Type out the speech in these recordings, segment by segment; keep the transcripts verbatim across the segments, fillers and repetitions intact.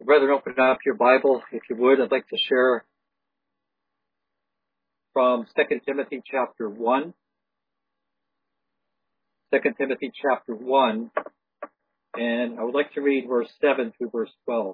Brethren, open up your Bible, if you would. I'd like to share from Second Timothy chapter one. Second Timothy chapter one, and I would like to read verse seven through verse twelve.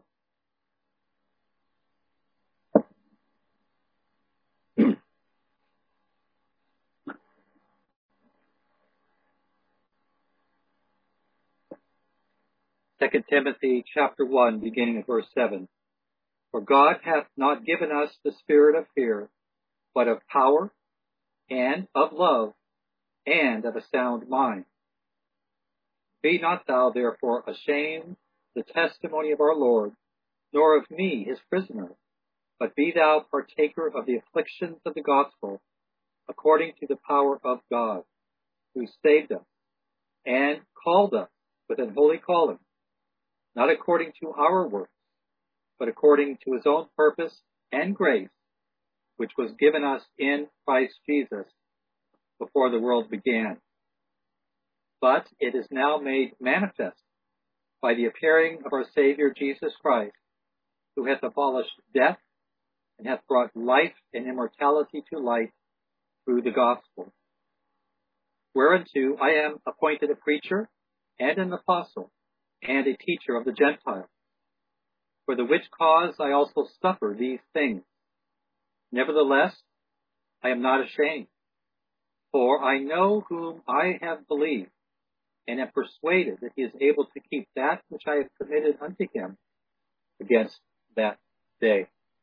Second Timothy chapter one, beginning at verse seven. For God hath not given us the spirit of fear, but of power, and of love, and of a sound mind. Be not thou therefore ashamed of the testimony of our Lord, nor of me his prisoner, but be thou partaker of the afflictions of the gospel, according to the power of God, who saved us, and called us with an holy calling, not according to our works, but according to his own purpose and grace, which was given us in Christ Jesus before the world began. But it is now made manifest by the appearing of our Savior Jesus Christ, who hath abolished death and hath brought life and immortality to light through the gospel. Whereunto I am appointed a preacher and an apostle and a teacher of the Gentiles, for the which cause I also suffer these things. Nevertheless, I am not ashamed, for I know whom I have believed, and am persuaded that he is able to keep that which I have committed unto him against that day.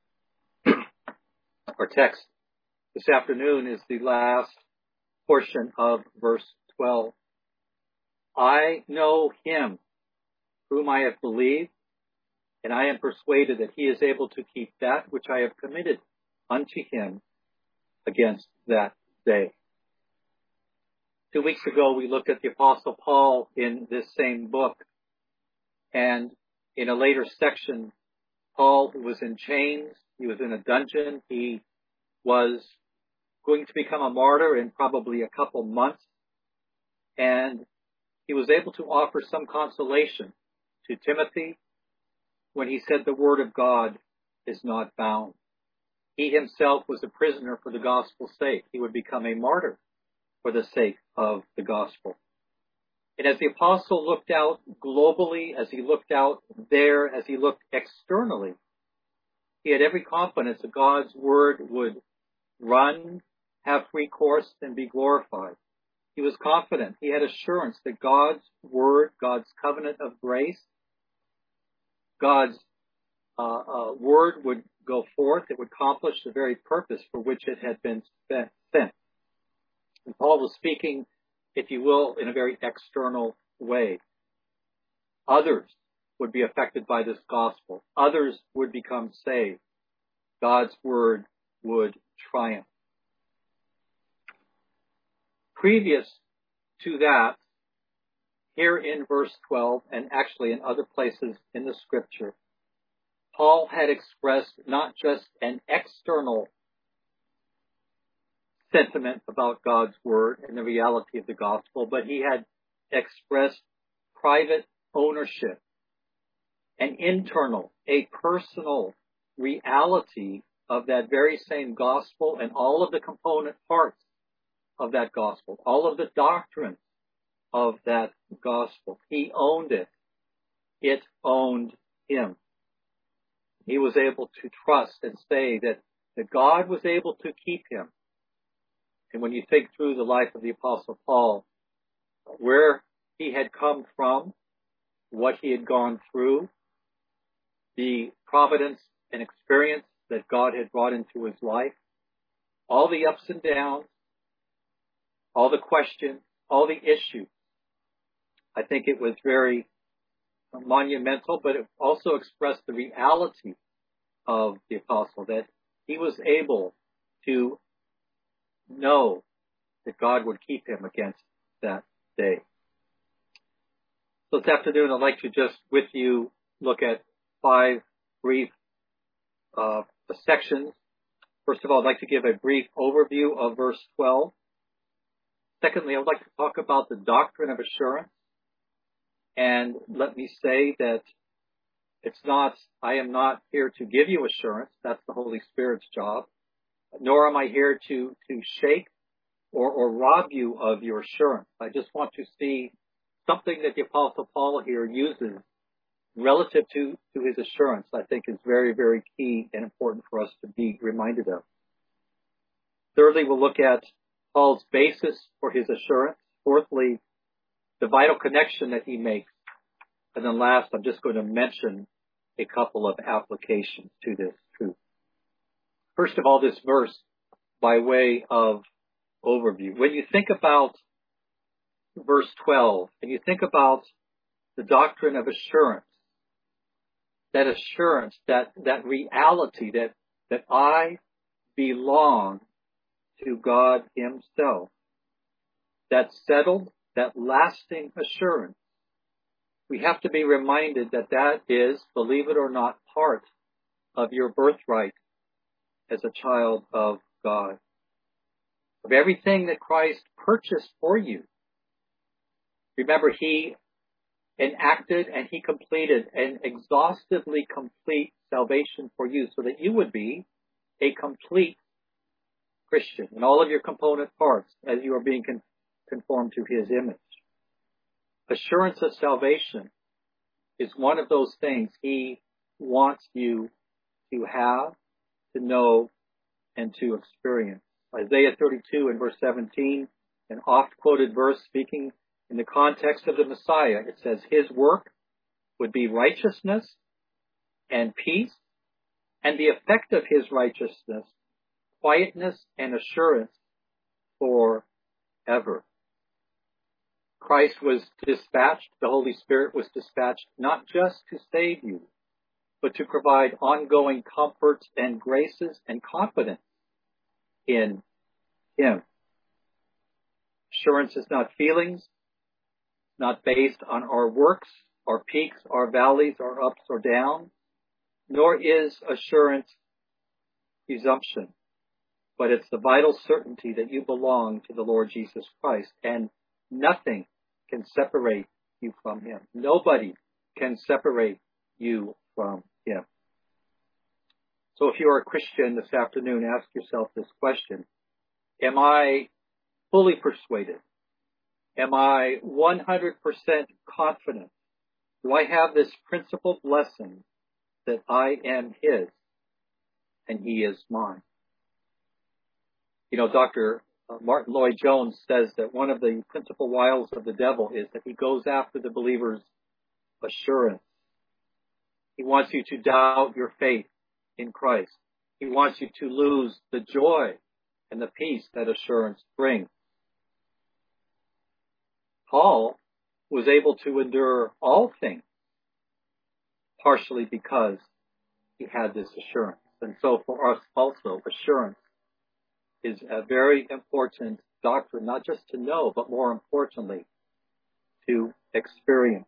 Our text this afternoon is the last portion of verse twelve. I know him whom I have believed, and I am persuaded that he is able to keep that which I have committed unto him against that day. Two weeks ago, we looked at the Apostle Paul in this same book, and in a later section, Paul was in chains, he was in a dungeon, he was going to become a martyr in probably a couple months, and he was able to offer some consolation to Timothy when he said the word of God is not bound. He himself was a prisoner for the gospel's sake. He would become a martyr for the sake of the gospel. And as the apostle looked out globally, as he looked out there, as he looked externally, he had every confidence that God's word would run, have free course, and be glorified. He was confident. He had assurance that God's word, God's covenant of grace, God's uh, uh, word would go forth. It would accomplish the very purpose for which it had been sent. And Paul was speaking, if you will, in a very external way. Others would be affected by this gospel. Others would become saved. God's word would triumph. Previous to that, here in verse twelve, and actually in other places in the scripture, Paul had expressed not just an external sentiment about God's word and the reality of the gospel, but he had expressed private ownership, an internal, a personal reality of that very same gospel and all of the component parts of that gospel, all of the doctrines of that gospel. He owned it. It owned him. He was able to trust and say that, that God was able to keep him. And when you think through the life of the Apostle Paul, where he had come from, what he had gone through, the providence and experience that God had brought into his life, all the ups and downs, all the questions, all the issues, I think it was very monumental, but it also expressed the reality of the apostle, that he was able to know that God would keep him against that day. So this afternoon, I'd like to just with you look at five brief uh, sections. First of all, I'd like to give a brief overview of verse twelve. Secondly, I would like to talk about the doctrine of assurance. And let me say that It's not, I am not here to give you assurance. That's the Holy Spirit's job. Nor am I here to, to shake or, or rob you of your assurance. I just want to see something that the Apostle Paul here uses relative to, to his assurance, I think is very, very key and important for us to be reminded of. Thirdly, we'll look at Paul's basis for his assurance. Fourthly, the vital connection that he makes. And then last, I'm just going to mention a couple of applications to this truth. First of all, this verse by way of overview. When you think about verse twelve, and you think about the doctrine of assurance, that assurance, that, that reality that, that I belong to God himself, that settled, that lasting assurance, we have to be reminded that that is, believe it or not, part of your birthright as a child of God. Of everything that Christ purchased for you. Remember, he enacted and he completed an exhaustively complete salvation for you so that you would be a complete Christian in all of your component parts as you are being con- conformed to his image. Assurance of salvation is one of those things he wants you to have, to know, and to experience. Isaiah thirty-two and verse seventeen, an oft-quoted verse speaking in the context of the Messiah. It says his work would be righteousness and peace, and the effect of his righteousness, quietness and assurance forever. Christ was dispatched, the Holy Spirit was dispatched not just to save you, but to provide ongoing comforts and graces and confidence in him. Assurance is not feelings, not based on our works, our peaks, our valleys, our ups or downs, nor is assurance presumption, but it's the vital certainty that you belong to the Lord Jesus Christ, and nothing can separate you from him. Nobody can separate you from him. So if you are a Christian this afternoon, ask yourself this question. Am I fully persuaded? Am I one hundred percent confident? Do I have this principal blessing that I am his and he is mine? You know, Doctor Martin Lloyd-Jones says that one of the principal wiles of the devil is that he goes after the believer's assurance. He wants you to doubt your faith in Christ. He wants you to lose the joy and the peace that assurance brings. Paul was able to endure all things partially because he had this assurance. And so for us also, assurance is a very important doctrine, not just to know, but more importantly, to experience.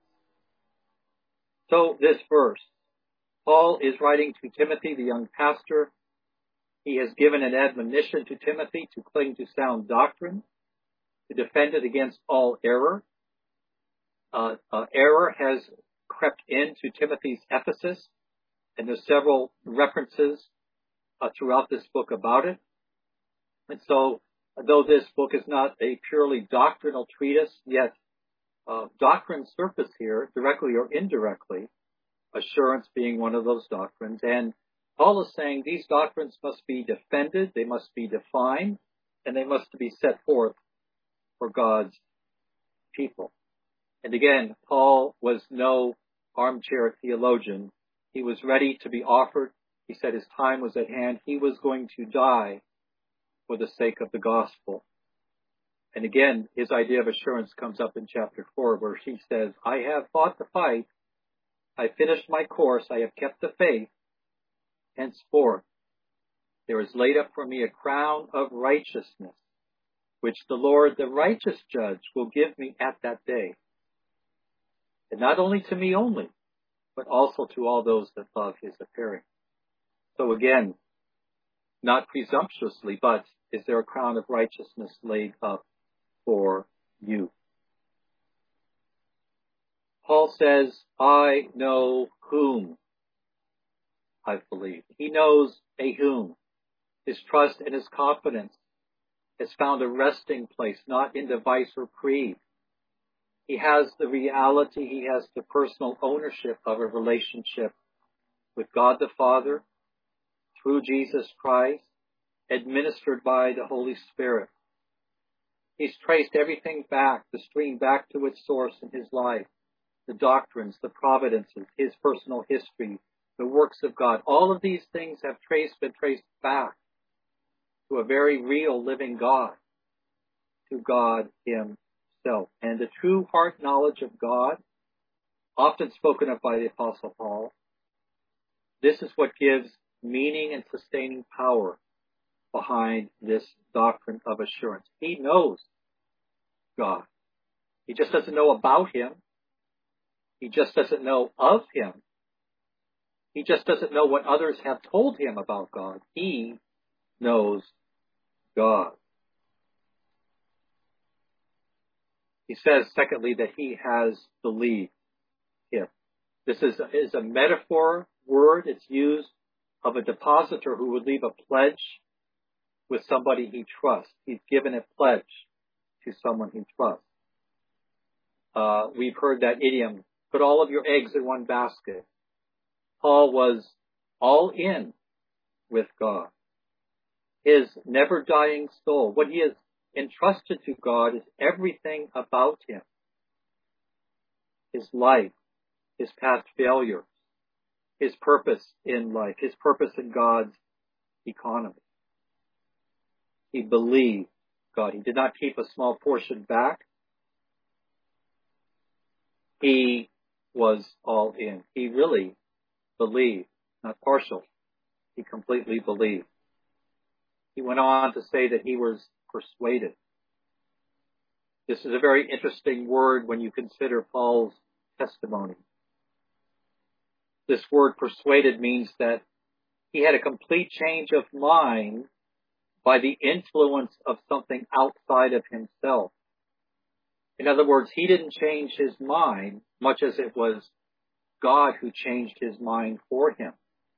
So this verse, Paul is writing to Timothy, the young pastor. He has given an admonition to Timothy to cling to sound doctrine, to defend it against all error. Uh, uh, error has crept into Timothy's Ephesus, and there's several references uh, throughout this book about it. And so, though this book is not a purely doctrinal treatise, yet uh, doctrines surface here, directly or indirectly, assurance being one of those doctrines. And Paul is saying these doctrines must be defended, they must be defined, and they must be set forth for God's people. And again, Paul was no armchair theologian. He was ready to be offered. He said his time was at hand. He was going to die for the sake of the gospel. And again, his idea of assurance comes up in chapter four, where he says, I have fought the fight. I finished my course. I have kept the faith. Henceforth, there is laid up for me a crown of righteousness, which the Lord, the righteous judge, will give me at that day. And not only to me only, but also to all those that love his appearing. So again, not presumptuously, but is there a crown of righteousness laid up for you? Paul says, I know whom I've believed. He knows a whom. His trust and his confidence has found a resting place, not in device or creed. He has the reality, he has the personal ownership of a relationship with God the Father through Jesus Christ, administered by the Holy Spirit. He's traced everything back, the stream back to its source in his life, the doctrines, the providences, his personal history, the works of God. All of these things have traced, been traced back to a very real living God, to God himself. And the true heart knowledge of God, often spoken of by the Apostle Paul, this is what gives meaning and sustaining power behind this doctrine of assurance. He knows God. He just doesn't know about him. He just doesn't know of him. He just doesn't know what others have told him about God. He knows God. He says, secondly, that he has believed him. This is, is a metaphor word. It's used of a depositor who would leave a pledge with somebody he trusts. He's given a pledge to someone he trusts. Uh, we've heard that idiom, put all of your eggs in one basket. Paul was all in with God. His never-dying soul, what he has entrusted to God, is everything about him. His life, his past failures, his purpose in life, his purpose in God's economy. He believed God. He did not keep a small portion back. He was all in. He really believed, not partial. He completely believed. He went on to say that he was persuaded. This is a very interesting word when you consider Paul's testimony. This word persuaded means that he had a complete change of mind by the influence of something outside of himself. In other words, he didn't change his mind much as it was God who changed his mind for him.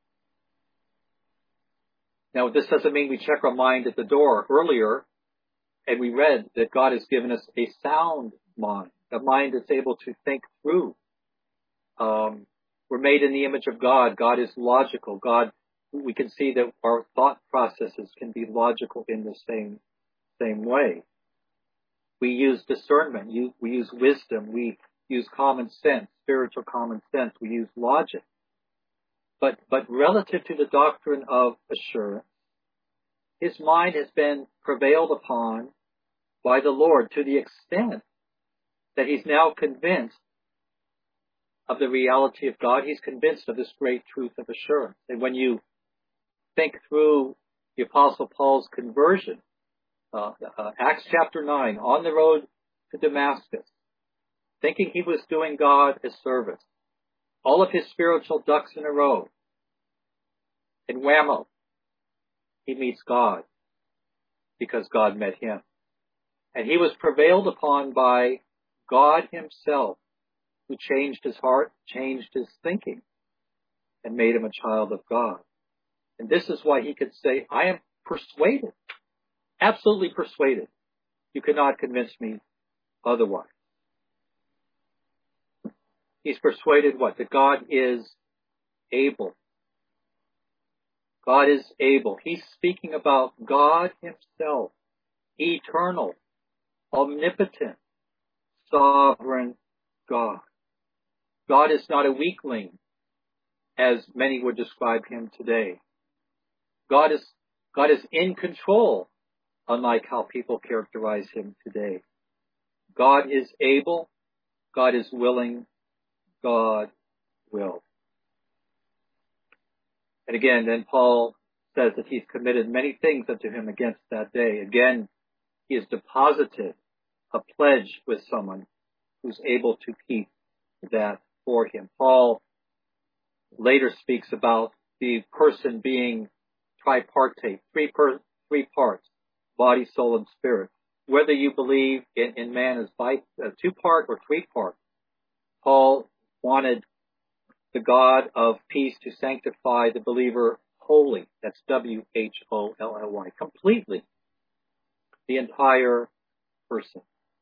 Now, this doesn't mean we check our mind at the door. Earlier, and we read that God has given us a sound mind, a mind that's able to think through. Um, we're made in the image of God. God is logical. God, we can see that our thought processes can be logical in the same, same way. We use discernment. We use wisdom. We use common sense, spiritual common sense. We use logic. But, but relative to the doctrine of assurance, his mind has been prevailed upon by the Lord to the extent that he's now convinced of the reality of God. He's convinced of this great truth of assurance. And when you think through the Apostle Paul's conversion, uh, uh, Acts chapter nine, on the road to Damascus, thinking he was doing God a service, all of his spiritual ducks in a row, and whammo, he meets God because God met him. And he was prevailed upon by God himself, who changed his heart, changed his thinking, and made him a child of God. And this is why he could say, I am persuaded, absolutely persuaded. You cannot convince me otherwise. He's persuaded what? That God is able. God is able. He's speaking about God himself, eternal, omnipotent, sovereign God. God is not a weakling, as many would describe him today. God is, God is in control, unlike how people characterize him today. God is able. God is willing. God will. And again, then Paul says that he's committed many things unto him against that day. Again, he has deposited a pledge with someone who's able to keep that for him. Paul later speaks about the person being tripartite, three, per, three parts, body, soul, and spirit. Whether you believe in, in man as bi, uh, two-part or three-part, Paul wanted the God of peace to sanctify the believer wholly. That's W H O L L Y. Completely. The entire person.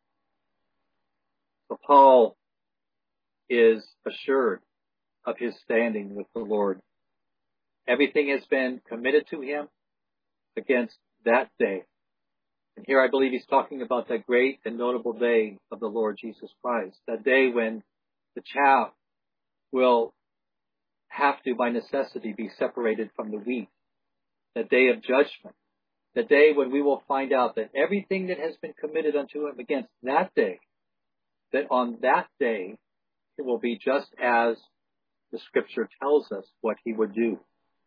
So Paul is assured of his standing with the Lord. Everything has been committed to him against that day. And here I believe he's talking about that great and notable day of the Lord Jesus Christ. That day when the chaff will have to, by necessity, be separated from the wheat. That day of judgment. The day when we will find out that everything that has been committed unto him against that day, that on that day, it will be just as the Scripture tells us what he would do.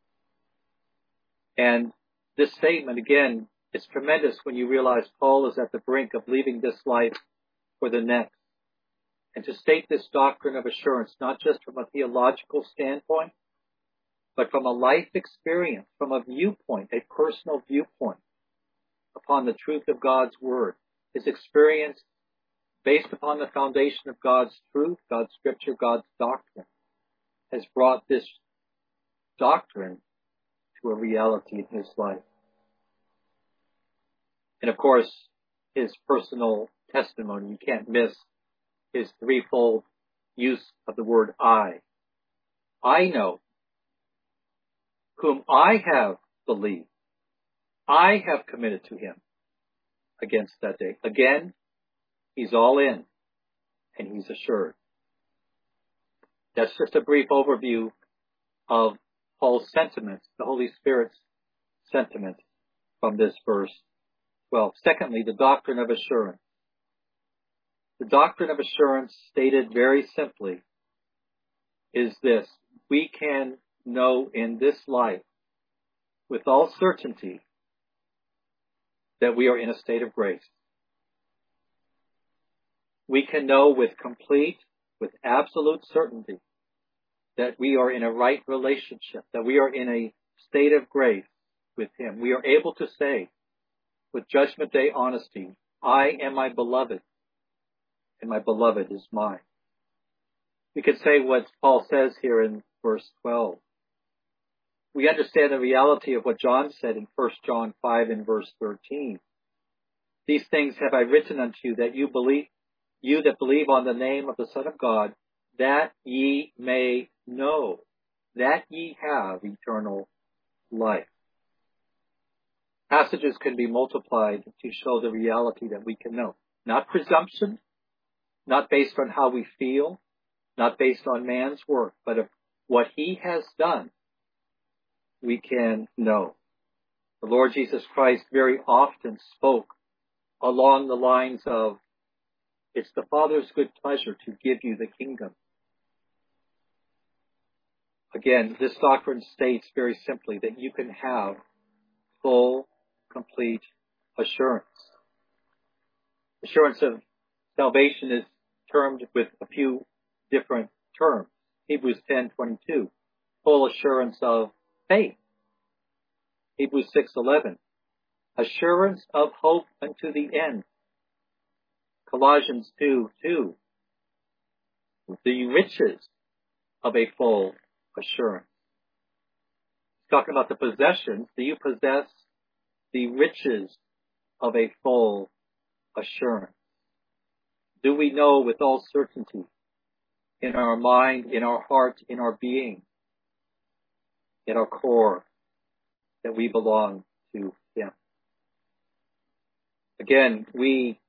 And this statement, again, is tremendous when you realize Paul is at the brink of leaving this life for the next. And to state this doctrine of assurance, not just from a theological standpoint, but from a life experience, from a viewpoint, a personal viewpoint upon the truth of God's Word, his experience based upon the foundation of God's truth, God's Scripture, God's doctrine, has brought this doctrine to a reality in his life. And of course, his personal testimony, you can't miss his threefold use of the word I. I know whom I have believed. I have committed to him against that day. Again, he's all in and he's assured. That's just a brief overview of Paul's sentiments, the Holy Spirit's sentiments from this verse twelve. Secondly, the doctrine of assurance. The doctrine of assurance, stated very simply, is this. We can know in this life with all certainty that we are in a state of grace. We can know with complete, with absolute certainty that we are in a right relationship, that we are in a state of grace with him. We are able to say with Judgment Day honesty, I am my beloved, and my beloved is mine. We could say what Paul says here in verse twelve. We understand the reality of what John said in First John five and verse thirteen. These things have I written unto you, that you believe, you that believe on the name of the Son of God, that ye may know, that ye have eternal life. Passages can be multiplied to show the reality that we can know. Not presumption, not based on how we feel, not based on man's work, but of what he has done, we can know. The Lord Jesus Christ very often spoke along the lines of, it's the Father's good pleasure to give you the kingdom. Again, this doctrine states very simply that you can have full, complete assurance. Assurance of salvation is termed with a few different terms. Hebrews ten twenty-two, full assurance of faith. Hebrews six eleven, assurance of hope unto the end. Colossians two two, the riches of a full assurance. He's talking about the possessions. Do you possess the riches of a full assurance? Do we know with all certainty in our mind, in our heart, in our being, in our core, that we belong to him? Again, we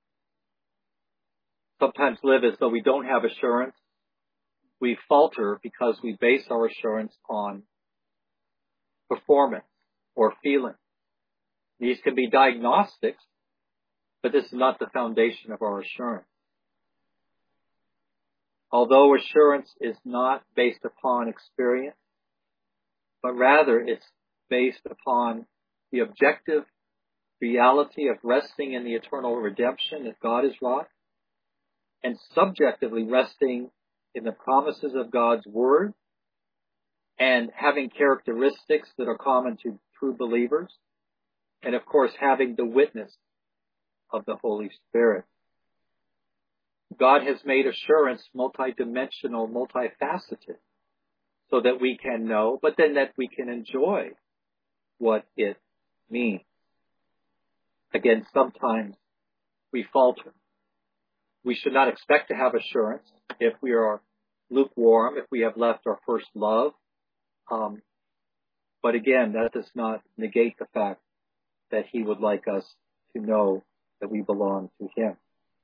sometimes live as though we don't have assurance. We falter because we base our assurance on performance or feeling. These can be diagnostics, but this is not the foundation of our assurance. Although assurance is not based upon experience, but rather it's based upon the objective reality of resting in the eternal redemption that God has wrought, and subjectively resting in the promises of God's Word, and having characteristics that are common to true believers, and of course having the witness of the Holy Spirit. God has made assurance multidimensional, multifaceted. so that we can know, but then that we can enjoy what it means. Again, sometimes we falter. We should not expect to have assurance if we are lukewarm, if we have left our first love. Um, but again, that does not negate the fact that he would like us to know that we belong to him.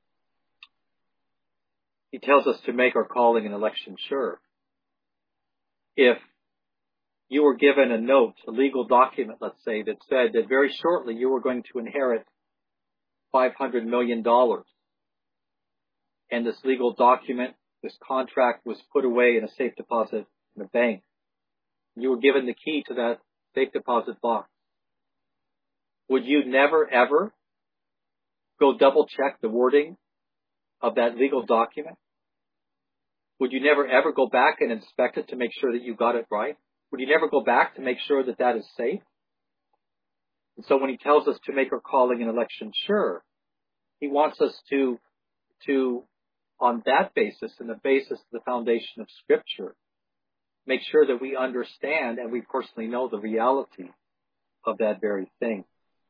He tells us to make our calling and election sure. If you were given a note, a legal document, let's say, that said that very shortly you were going to inherit five hundred million dollars, and this legal document, this contract was put away in a safe deposit in a bank, you were given the key to that safe deposit box, would you never, ever go double check the wording of that legal document? Would you never, ever go back and inspect it to make sure that you got it right? Would you never go back to make sure that that is safe? And so when he tells us to make our calling and election sure, he wants us to, to, on that basis, and the basis of the foundation of Scripture, make sure that we understand and we personally know the reality of that very thing.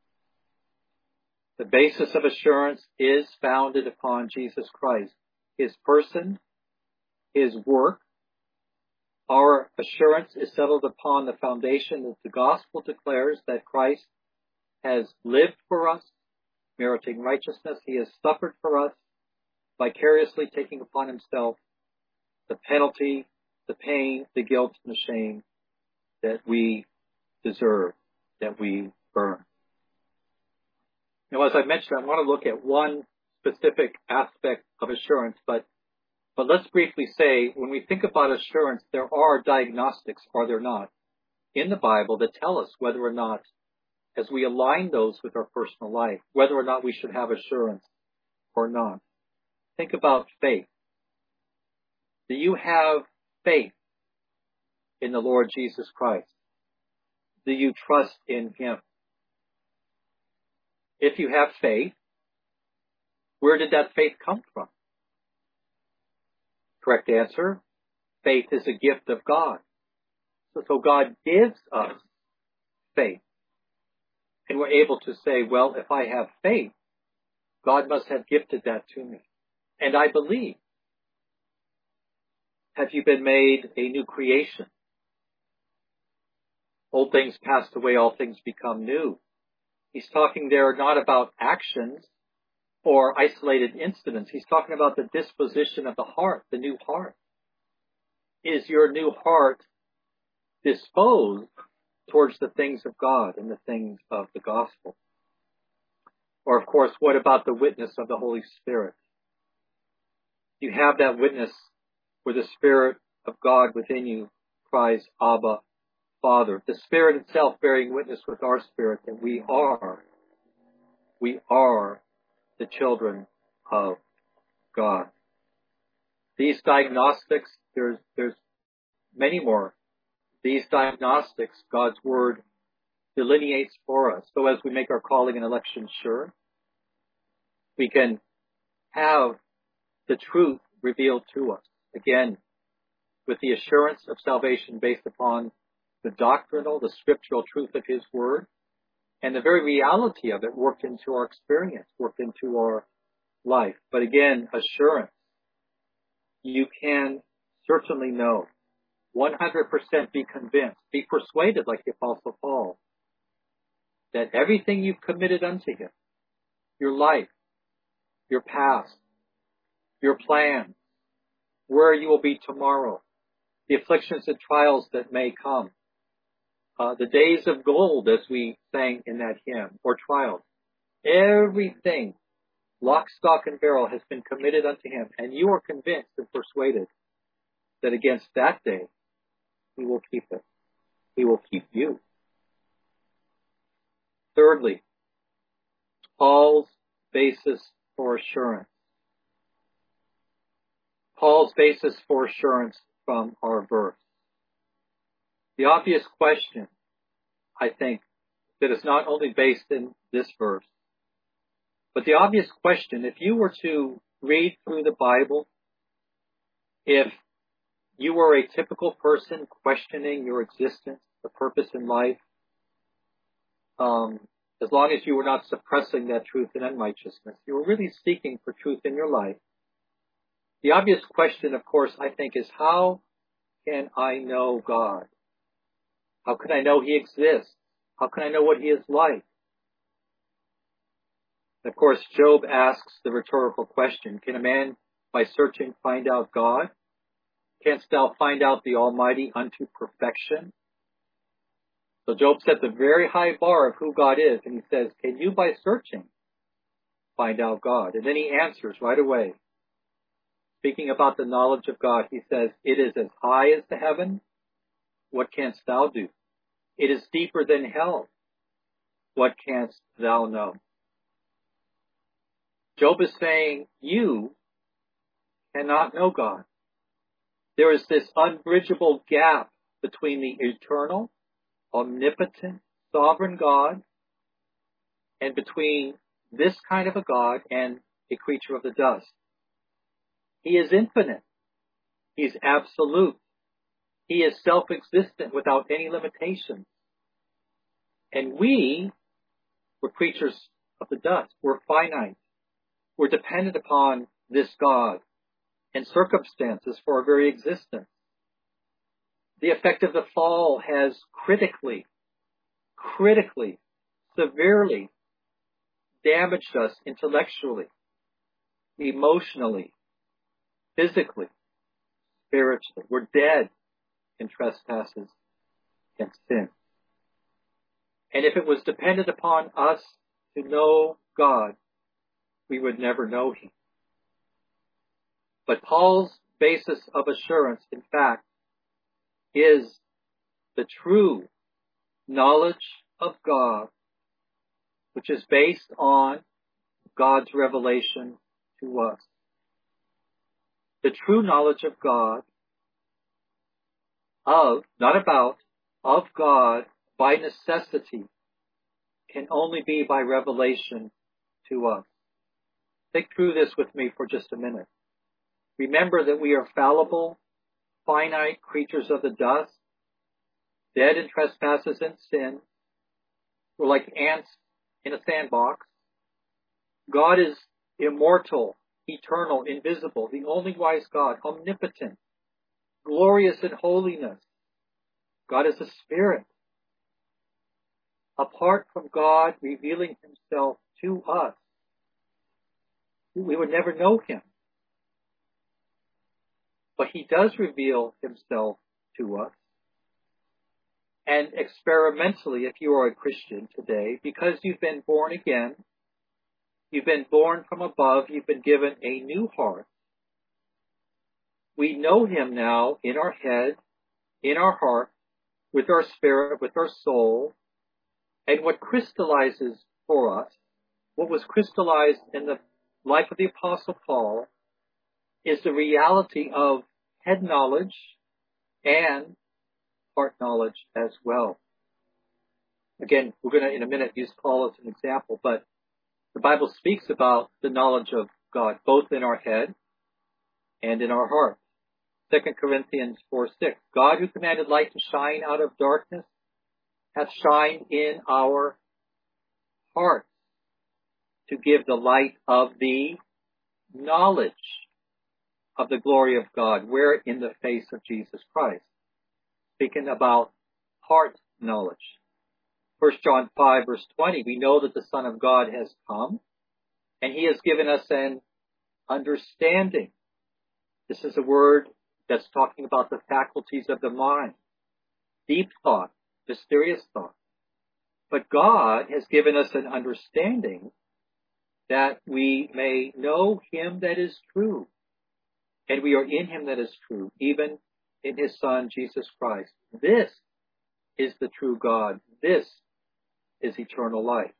The basis of assurance is founded upon Jesus Christ, his person, his work. Our assurance is settled upon the foundation that the gospel declares that Christ has lived for us, meriting righteousness. He has suffered for us, vicariously taking upon himself the penalty, the pain, the guilt, and the shame that we deserve, that we earn. Now, as I mentioned, I want to look at one specific aspect of assurance, but but let's briefly say, when we think about assurance, there are diagnostics, are there not, in the Bible that tell us whether or not, as we align those with our personal life, whether or not we should have assurance or not. Think about faith. Do you have faith in the Lord Jesus Christ? Do you trust in him? If you have faith, where did that faith come from? Correct answer, faith is a gift of God. So, so God gives us faith. And we're able to say, well, if I have faith, God must have gifted that to me. And I believe. Have you been made a new creation? Old things passed away, all things become new. He's talking there not about actions or isolated incidents. He's talking about the disposition of the heart, the new heart. Is your new heart disposed towards the things of God and the things of the gospel? Or, of course, what about the witness of the Holy Spirit? You have that witness where the Spirit of God within you cries, Abba, Father. The Spirit itself bearing witness with our spirit that we are, we are the children of God. These diagnostics, there's, there's many more. These diagnostics, God's Word delineates for us. So as we make our calling and election sure, we can have the truth revealed to us. Again, with the assurance of salvation based upon the doctrinal, the scriptural truth of his Word, and the very reality of it worked into our experience, worked into our life. But again, assurance. You can certainly know, one hundred percent be convinced, be persuaded like the Apostle Paul, that everything you've committed unto him, your life, your past, your plans, where you will be tomorrow, the afflictions and trials that may come, uh, the days of gold, as we sang in that hymn, or trials, everything, lock, stock, and barrel, has been committed unto him, and you are convinced and persuaded that against that day, he will keep it. He will keep you. Thirdly, Paul's basis for assurance. Paul's basis for assurance from our verse. The obvious question, I think, that is not only based in this verse, but the obvious question, if you were to read through the Bible, if you were a typical person questioning your existence, the purpose in life, um, as long as you were not suppressing that truth in unrighteousness, you were really seeking for truth in your life. The obvious question, of course, I think, is how can I know God? How can I know He exists? How can I know what He is like? Of course, Job asks the rhetorical question, can a man by searching find out God? Canst thou find out the Almighty unto perfection? So Job set the very high bar of who God is, and he says, can you by searching find out God? And then he answers right away. Speaking about the knowledge of God, he says, it is as high as the heaven. What canst thou do? It is deeper than hell. What canst thou know? Job is saying, you cannot know God. There is this unbridgeable gap between the eternal, omnipotent, sovereign God and between this kind of a God and a creature of the dust. He is infinite. He is absolute. He is self-existent without any limitations. And we were creatures of the dust. We're finite. We're dependent upon this God and circumstances for our very existence. The effect of the fall has critically, critically, severely damaged us intellectually, emotionally, physically, spiritually. We're dead in trespasses and sin. And if it was dependent upon us to know God, we would never know Him. But Paul's basis of assurance, in fact, is the true knowledge of God, which is based on God's revelation to us. The true knowledge of God, of, not about, of God by necessity, can only be by revelation to us. Think through this with me for just a minute. Remember that we are fallible, finite creatures of the dust, dead in trespasses and sin. We're like ants in a sandbox. God is immortal, eternal, invisible, the only wise God, omnipotent, glorious in holiness. God is a spirit. Apart from God revealing Himself to us, we would never know Him. But He does reveal Himself to us. And experimentally, if you are a Christian today, because you've been born again, you've been born from above, you've been given a new heart, we know Him now in our head, in our heart, with our spirit, with our soul. And what crystallizes for us, what was crystallized in the life of the Apostle Paul, is the reality of head knowledge and heart knowledge as well. Again, we're going to, in a minute, use Paul as an example, but the Bible speaks about the knowledge of God, both in our head and in our heart. Second Corinthians four six, God who commanded light to shine out of darkness hath shined in our hearts to give the light of the knowledge of the glory of God, where in the face of Jesus Christ. Speaking about heart knowledge. First John five verse twenty, we know that the Son of God has come and He has given us an understanding. This is a word that's talking about the faculties of the mind. Deep thought, mysterious thought. But God has given us an understanding that we may know Him that is true. And we are in Him that is true, even in His Son, Jesus Christ. This is the true God. This is eternal life.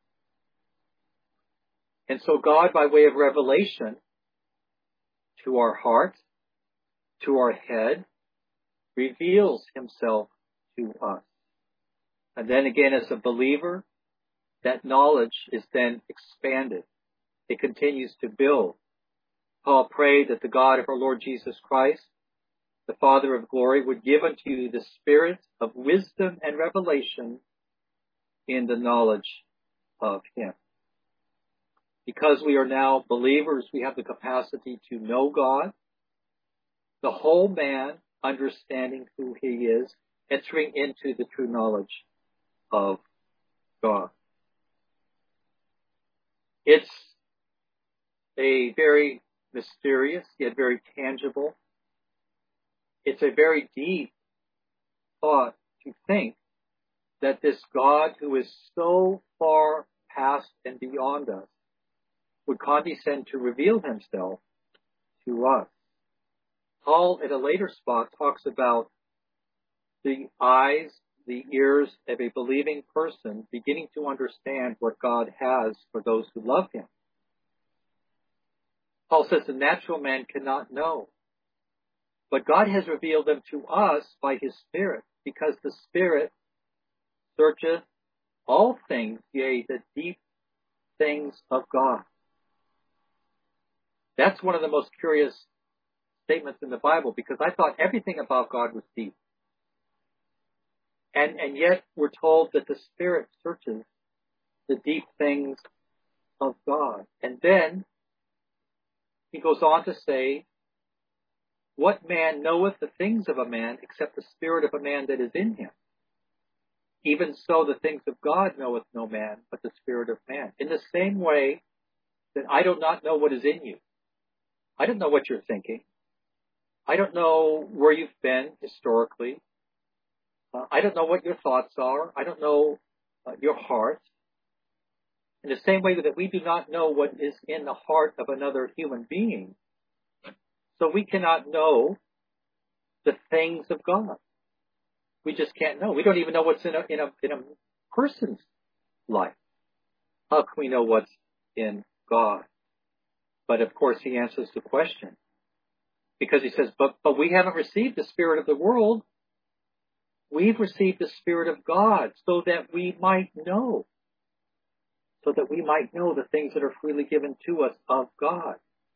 And so God, by way of revelation to our heart, to our head, reveals Himself to us. And then again, as a believer, that knowledge is then expanded. It continues to build. Paul prayed that the God of our Lord Jesus Christ, the Father of glory, would give unto you the spirit of wisdom and revelation in the knowledge of him. Because we are now believers, we have the capacity to know God, the whole man understanding who he is, entering into the true knowledge of God. It's a very mysterious, yet very tangible. It's a very deep thought to think that this God who is so far past and beyond us would condescend to reveal himself to us. Paul, at a later spot, talks about the eyes, the ears of a believing person beginning to understand what God has for those who love him. Paul says the natural man cannot know, but God has revealed them to us by his Spirit, because the Spirit searcheth all things, yea, the deep things of God. That's one of the most curious statements in the Bible, because I thought everything about God was deep. And, and yet we're told that the Spirit searches the deep things of God. And then he goes on to say, what man knoweth the things of a man except the spirit of a man that is in him? Even so the things of God knoweth no man but the spirit of man. In the same way that I do not know what is in you. I don't know what you're thinking. I don't know where you've been historically. Uh, I don't know what your thoughts are. I don't know uh, your heart. In the same way that we do not know what is in the heart of another human being, so we cannot know the things of God. We just can't know. We don't even know what's in a, in a, in a person's life. How can we know what's in God? But of course he answers the question, because he says, but, but we haven't received the spirit of the world. We've received the Spirit of God so that we might know, so that we might know the things that are freely given to us of God.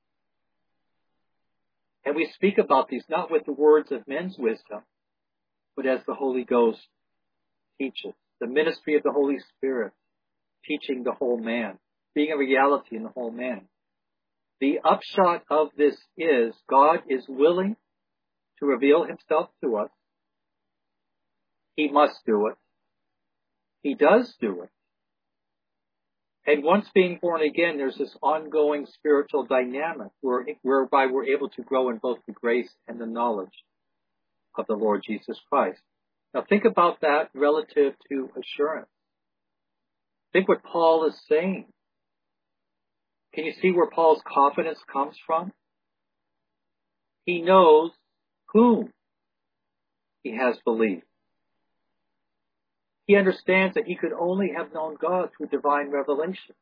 And we speak about these not with the words of men's wisdom, but as the Holy Ghost teaches. The ministry of the Holy Spirit teaching the whole man, being a reality in the whole man. The upshot of this is God is willing to reveal himself to us. He must do it. He does do it. And once being born again, there's this ongoing spiritual dynamic where, whereby we're able to grow in both the grace and the knowledge of the Lord Jesus Christ. Now think about that relative to assurance. Think what Paul is saying. Can you see where Paul's confidence comes from? He knows whom he has believed. He understands that he could only have known God through divine revelation.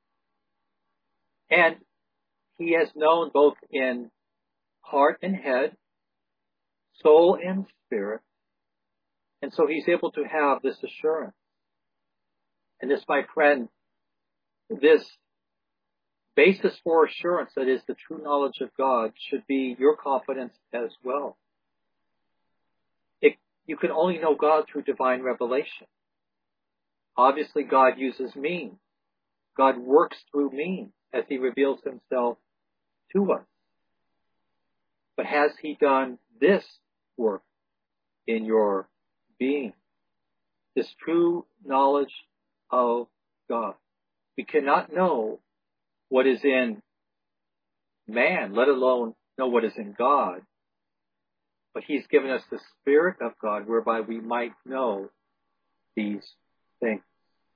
And he has known both in heart and head, soul and spirit. And so he's able to have this assurance. And this, my friend, this basis for assurance, that is the true knowledge of God, should be your confidence as well. It, you can only know God through divine revelation. Obviously, God uses means. God works through means as he reveals himself to us. But has he done this work in your being? This true knowledge of God. We cannot know what is in man, let alone know what is in God. But he's given us the Spirit of God whereby we might know these things.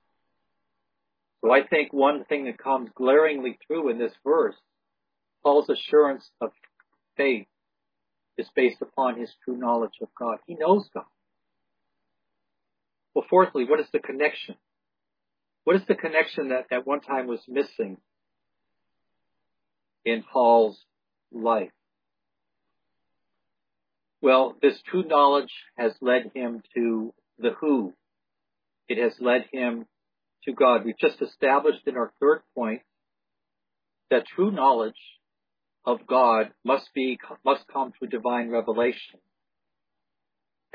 So I think one thing that comes glaringly through in this verse, Paul's assurance of faith, is based upon his true knowledge of God. He knows God. Well, fourthly, what is the connection? What is the connection that at one time was missing in Paul's life? Well, this true knowledge has led him to the who. It has led him to God. We've just established in our third point that true knowledge of God must be, must come through divine revelation.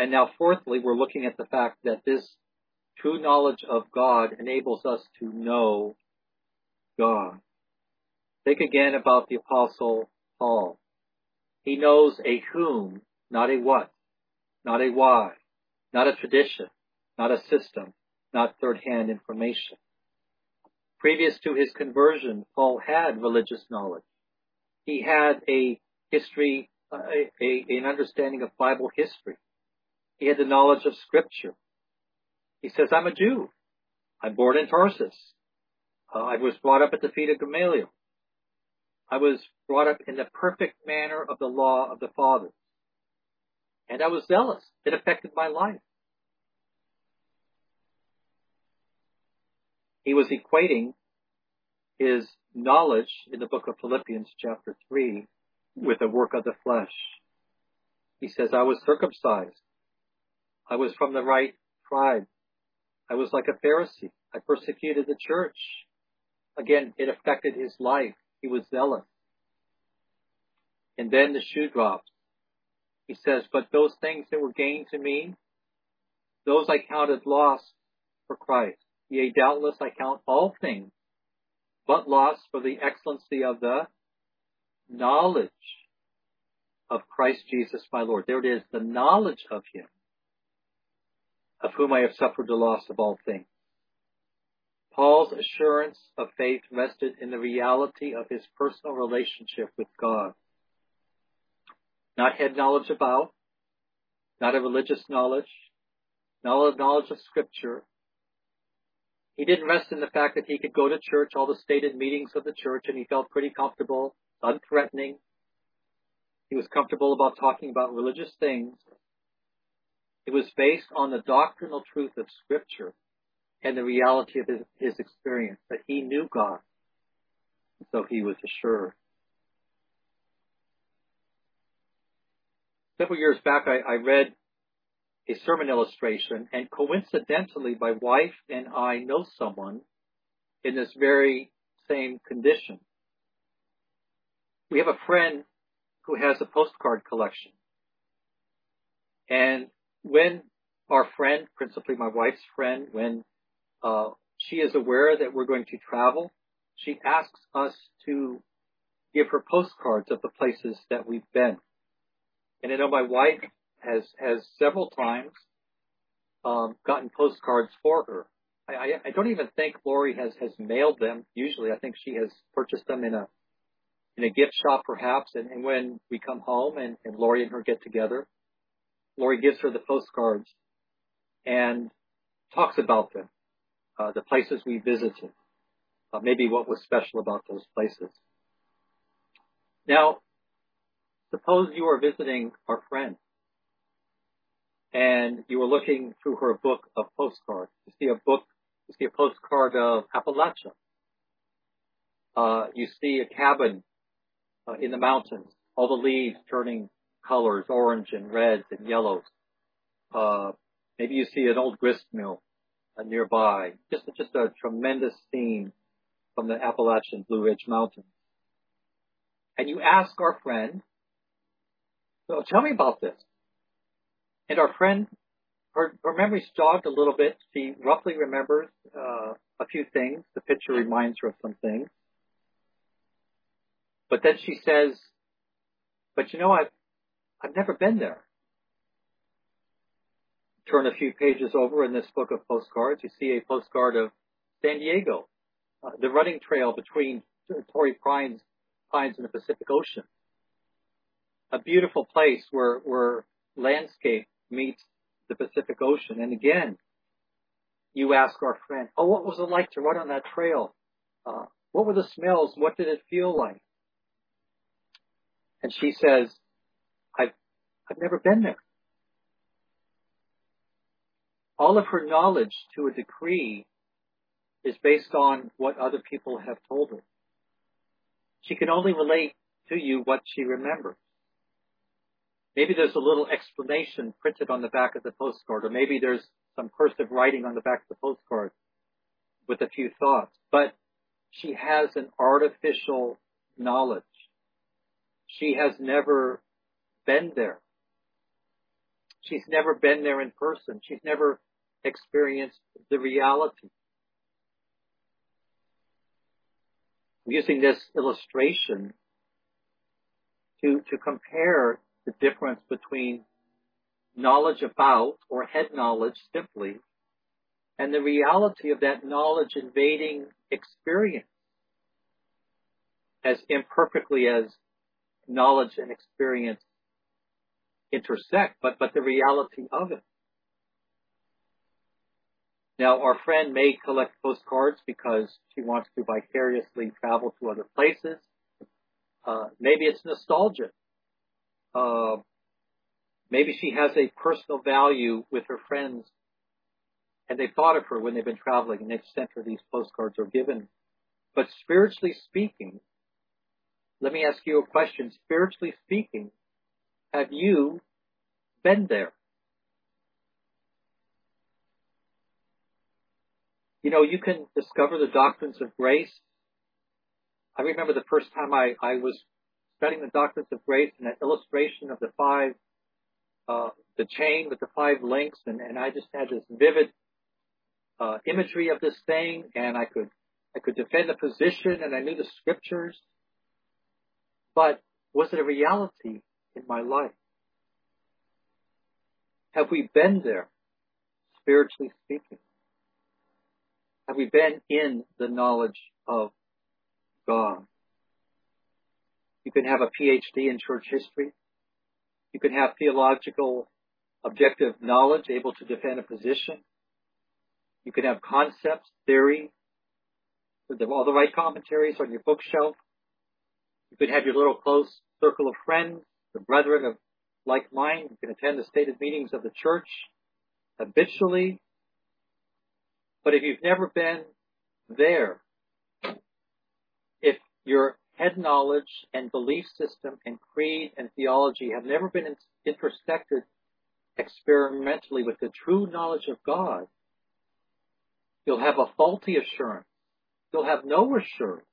And now fourthly, we're looking at the fact that this true knowledge of God enables us to know God. Think again about the Apostle Paul. He knows a whom, not a what, not a why, not a tradition, not a system, not third-hand information. Previous to his conversion, Paul had religious knowledge. He had a history, uh, a, a, an understanding of Bible history. He had the knowledge of Scripture. He says, I'm a Jew. I'm born in Tarsus. Uh, I was brought up at the feet of Gamaliel. I was brought up in the perfect manner of the law of the fathers. And I was zealous. It affected my life. He was equating his knowledge in the book of Philippians chapter three with the work of the flesh. He says, I was circumcised. I was from the right tribe. I was like a Pharisee. I persecuted the church. Again, it affected his life. He was zealous. And then the shoe drops. He says, but those things that were gained to me, those I counted loss for Christ. Yea, doubtless I count all things but loss for the excellency of the knowledge of Christ Jesus my Lord. There it is, the knowledge of him, of whom I have suffered the loss of all things. Paul's assurance of faith rested in the reality of his personal relationship with God. Not head knowledge about, not a religious knowledge, not a knowledge of Scripture. He didn't rest in the fact that he could go to church, all the stated meetings of the church, and he felt pretty comfortable, unthreatening. He was comfortable about talking about religious things. It was based on the doctrinal truth of Scripture and the reality of his, his experience, that he knew God. And so he was assured. Several years back, I, I read a sermon illustration, and coincidentally, my wife and I know someone in this very same condition. We have a friend who has a postcard collection. And when our friend, principally my wife's friend, when uh, she is aware that we're going to travel, she asks us to give her postcards of the places that we've been. And I know my wife has has several times um, gotten postcards for her. I, I, I don't even think Lori has, has mailed them. Usually, I think she has purchased them in a in a gift shop, perhaps. And, and when we come home and, and Lori and her get together, Lori gives her the postcards and talks about them, uh, the places we visited, uh, maybe what was special about those places. Now, suppose you are visiting our friend, and you were looking through her book of postcards. You see a book, you see a postcard of Appalachia. Uh, you see a cabin uh, in the mountains, all the leaves turning colors, orange and reds and yellows. Uh, maybe you see an old grist mill uh, nearby. Just, just a tremendous scene from the Appalachian Blue Ridge Mountains. And you ask our friend, so tell me about this. And our friend, her, her memory's jogged a little bit. She roughly remembers uh, a few things. The picture reminds her of some things. But then she says, but you know, I've, I've never been there. Turn a few pages over in this book of postcards. You see a postcard of San Diego, uh, the running trail between Torrey Pines, Pines and the Pacific Ocean. A beautiful place where, where landscape meets the Pacific Ocean. And again, you ask our friend, oh, what was it like to run on that trail? Uh, what were the smells? What did it feel like? And she says, I've, I've never been there. All of her knowledge to a degree is based on what other people have told her. She can only relate to you what she remembers. Maybe there's a little explanation printed on the back of the postcard, or maybe there's some cursive writing on the back of the postcard with a few thoughts. But she has an artificial knowledge. She has never been there. She's never been there in person. She's never experienced the reality. I'm using this illustration to, to compare the difference between knowledge about, or head knowledge simply, and the reality of that knowledge invading experience, as imperfectly as knowledge and experience intersect, but, but the reality of it. Now, our friend may collect postcards because she wants to vicariously travel to other places. Uh, maybe it's nostalgia. Uh, maybe she has a personal value with her friends, and they thought of her when they've been traveling, and they've sent her these postcards or given. But spiritually speaking, let me ask you a question. Spiritually speaking, have you been there? You know, you can discover the doctrines of grace. I remember the first time I, I was studying the doctrines of grace and that illustration of the five, uh, the chain with the five links, and, and I just had this vivid uh, imagery of this thing, and I could I could defend the position, and I knew the scriptures. But was it a reality in my life? Have we been there, spiritually speaking? Have we been in the knowledge of God? You can have a P H D in church history. You can have theological, objective knowledge, able to defend a position. You can have concepts, theory, with all the right commentaries on your bookshelf. You could have your little close circle of friends, the brethren of like mind. You can attend the stated meetings of the church habitually. But if you've never been there, if your head knowledge and belief system and creed and theology have never been intersected experimentally with the true knowledge of God, you'll have a faulty assurance. You'll have no assurance.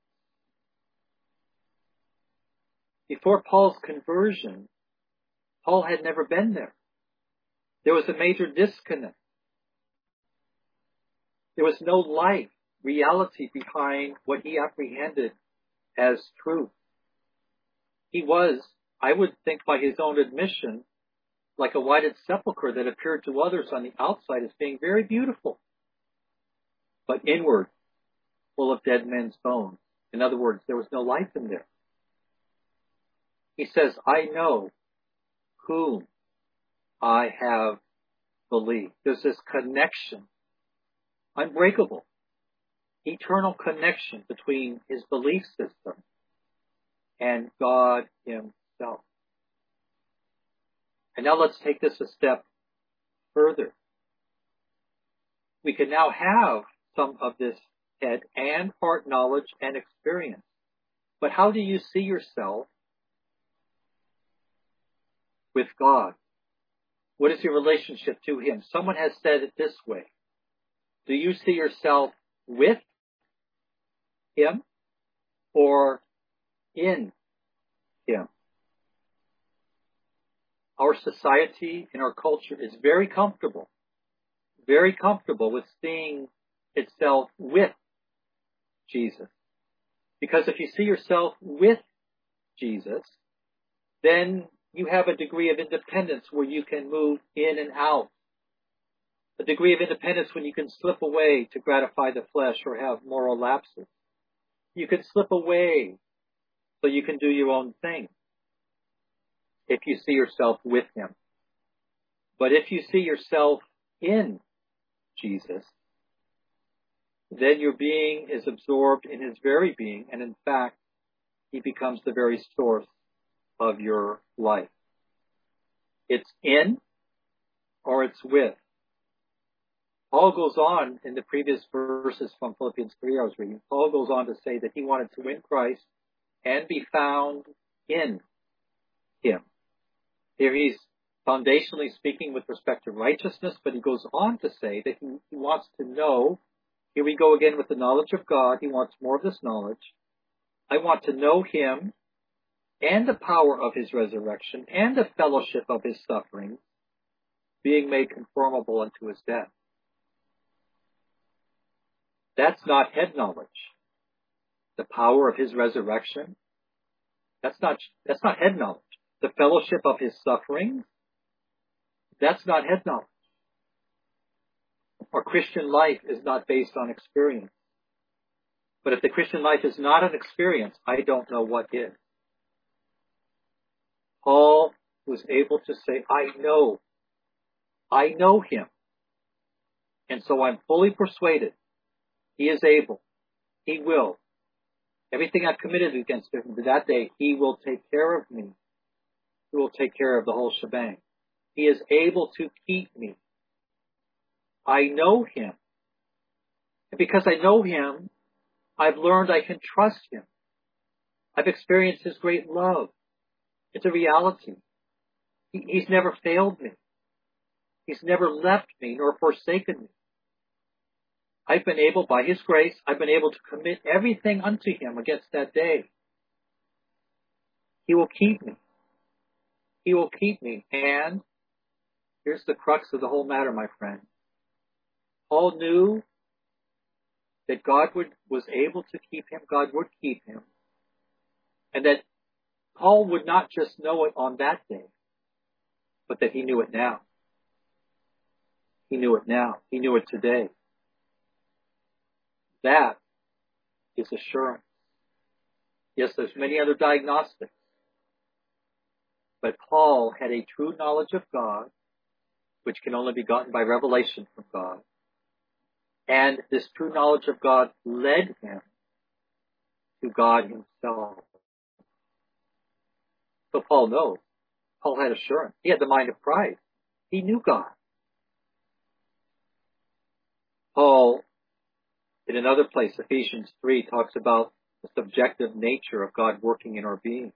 Before Paul's conversion, Paul had never been there. There was a major disconnect. There was no life, reality behind what he apprehended as truth. He was, I would think by his own admission, like a whited sepulchre that appeared to others on the outside as being very beautiful, but inward, full of dead men's bones. In other words, there was no life in there. He says, I know whom I have believed. There's this connection, unbreakable, eternal connection between his belief system and God himself. And now let's take this a step further. We can now have some of this head and heart knowledge and experience. But how do you see yourself with God? What is your relationship to him? Someone has said it this way. Do you see yourself with him or in him? Our society and our culture is very comfortable, very comfortable with seeing itself with Jesus. Because if you see yourself with Jesus, then you have a degree of independence where you can move in and out. A degree of independence when you can slip away to gratify the flesh or have moral lapses. You can slip away so you can do your own thing if you see yourself with him. But if you see yourself in Jesus, then your being is absorbed in his very being, and in fact, he becomes the very source of your life. It's in or it's with. Paul goes on in the previous verses from Philippians three I was reading. Paul goes on to say that he wanted to win Christ and be found in him. Here he's foundationally speaking with respect to righteousness, but he goes on to say that he, he wants to know, here we go again with the knowledge of God. He wants more of this knowledge. I want to know him and the power of his resurrection and the fellowship of his suffering, being made conformable unto his death. That's not head knowledge. The power of his resurrection, that's not, that's not head knowledge. The fellowship of his sufferings, that's not head knowledge. Our Christian life is not based on experience. But if the Christian life is not an experience, I don't know what is. Paul was able to say, I know, I know him. And so I'm fully persuaded he is able, he will. Everything I've committed against him to that day, he will take care of me. He will take care of the whole shebang. He is able to keep me. I know him. And because I know him, I've learned I can trust him. I've experienced his great love. It's a reality. He, he's never failed me. He's never left me nor forsaken me. I've been able, by his grace, I've been able to commit everything unto him against that day. He will keep me. He will keep me. And here's the crux of the whole matter, my friend. Paul knew that God would, was able to keep him. God would keep him. And that Paul would not just know it on that day, but that he knew it now. He knew it now. He knew it today. That is assurance. Yes, there's many other diagnostics. But Paul had a true knowledge of God, which can only be gotten by revelation from God. And this true knowledge of God led him to God himself. So Paul knows. Paul had assurance. He had the mind of Christ. He knew God. Paul, in another place, Ephesians three, talks about the subjective nature of God working in our being.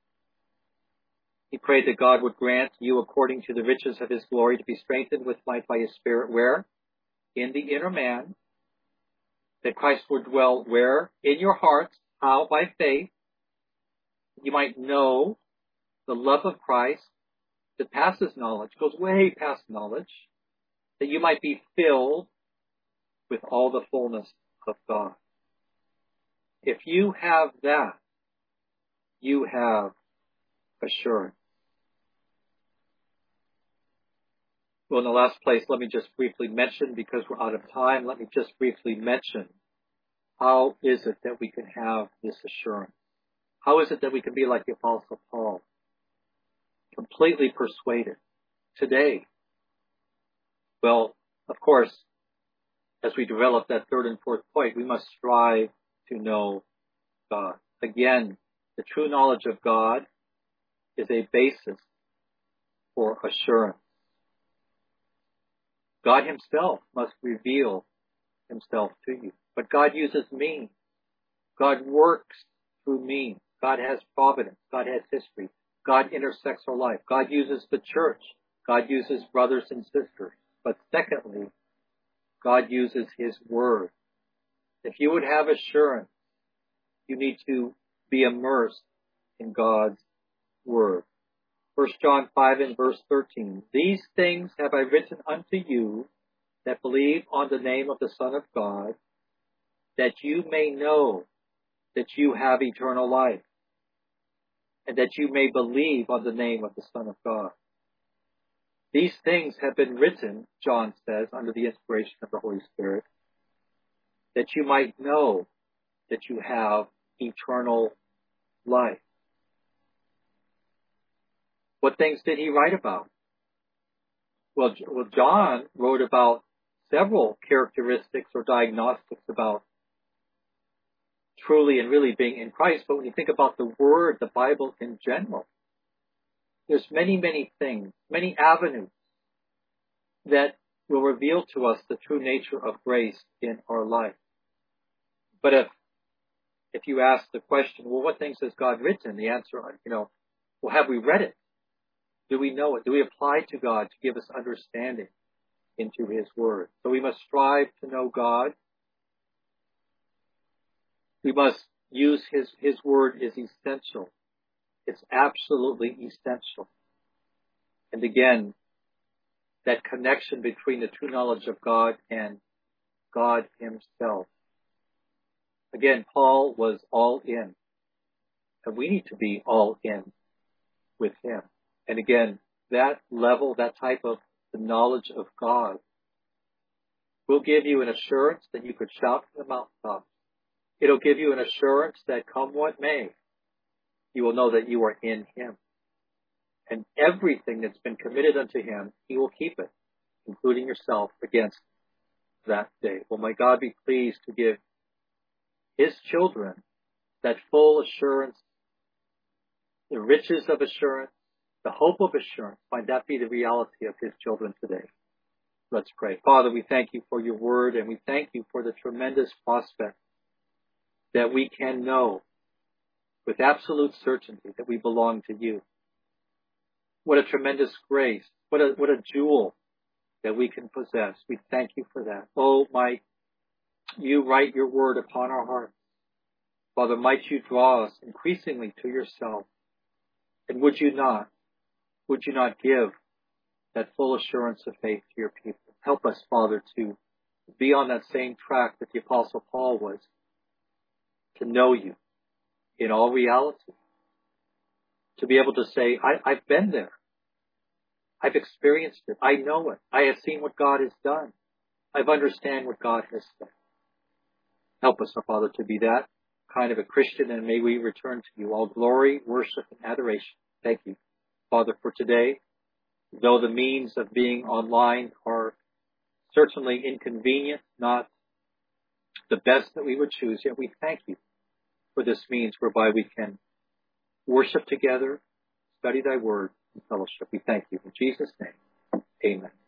He prayed that God would grant you, according to the riches of his glory, to be strengthened with might by his Spirit. Where? In the inner man. That Christ would dwell where? In your hearts. How? By faith. You might know the love of Christ that passes knowledge, goes way past knowledge, that you might be filled with all the fullness of God. If you have that, you have assurance. Well, in the last place, let me just briefly mention, because we're out of time, let me just briefly mention, how is it that we can have this assurance? How is it that we can be like the Apostle Paul? Completely persuaded. Today. Well, of course, as we develop that third and fourth point, we must strive to know God. Again, the true knowledge of God is a basis for assurance. God himself must reveal himself to you. But God uses means. God works through means. God has providence. God has history. God intersects our life. God uses the church. God uses brothers and sisters. But secondly, God uses his word. If you would have assurance, you need to be immersed in God's word. First John five and verse thirteen. These things have I written unto you that believe on the name of the Son of God, that you may know that you have eternal life, and that you may believe on the name of the Son of God. These things have been written, John says, under the inspiration of the Holy Spirit, that you might know that you have eternal life. What things did he write about? Well, well, John wrote about several characteristics or diagnostics about truly and really being in Christ. But when you think about the Word, the Bible in general, there's many, many things, many avenues that will reveal to us the true nature of grace in our life. But if if you ask the question, well, what things has God written? The answer, you know, well, have we read it? Do we know it? Do we apply to God to give us understanding into his word? So we must strive to know God. We must use his, his word is essential. It's absolutely essential. And again, that connection between the true knowledge of God and God himself. Again, Paul was all in, and we need to be all in with him. And again, that level, that type of the knowledge of God will give you an assurance that you could shout from the mountaintops. It'll give you an assurance that come what may, you will know that you are in him. And everything that's been committed unto him, he will keep it, including yourself, against that day. Well, may God be pleased to give his children that full assurance, the riches of assurance, the hope of assurance. Might that be the reality of his children today? Let's pray. Father, we thank you for your word, and we thank you for the tremendous prospect that we can know with absolute certainty that we belong to you. What a tremendous grace. What a, what a jewel that we can possess. We thank you for that. Oh, might you write your word upon our hearts. Father, might you draw us increasingly to yourself. And would you not, would you not give that full assurance of faith to your people? Help us, Father, to be on that same track that the Apostle Paul was, to know you in all reality, to be able to say, I, I've been there. I've experienced it. I know it. I have seen what God has done. I've understand what God has said. Help us, our Father, to be that kind of a Christian, and may we return to you all glory, worship, and adoration. Thank you, Father, for today. Though the means of being online are certainly inconvenient, not the best that we would choose, yet we thank you for this means whereby we can worship together, study thy word, and fellowship. We thank you. In Jesus' name, amen.